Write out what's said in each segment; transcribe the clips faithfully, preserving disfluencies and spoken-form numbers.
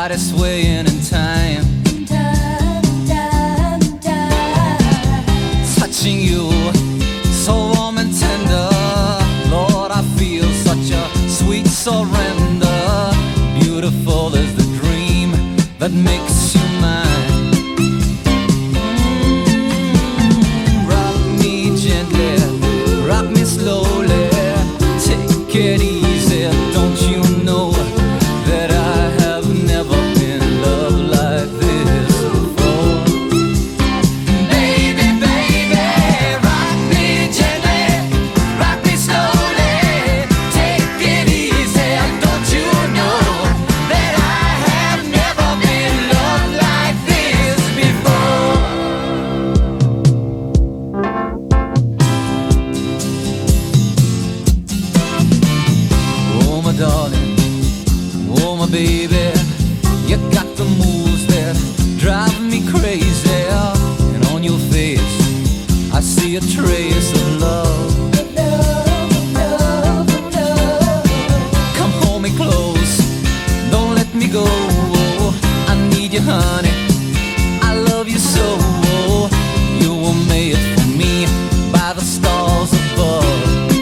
body swaying in time, touching you so warm and tender. Lord, I feel such a sweet surrender. Beautiful is the dream that makes you mine. Mm, rock me gently, rock me slowly, take it easy. Don't you know that I have never been loved like this before? Baby, baby, rock me gently, rock me slowly, take it easy. Don't you know that I have never been loved like this before? Oh my darling, oh my baby, you got the moves that drive me crazy. And on your face I see a trace of love. Come hold me close, don't let me go. I need you, honey, I love you so. You were made for me by the stars above.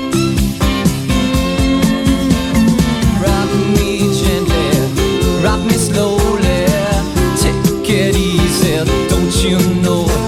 Rock me gently, rock me slowly, take it easy. Don't you know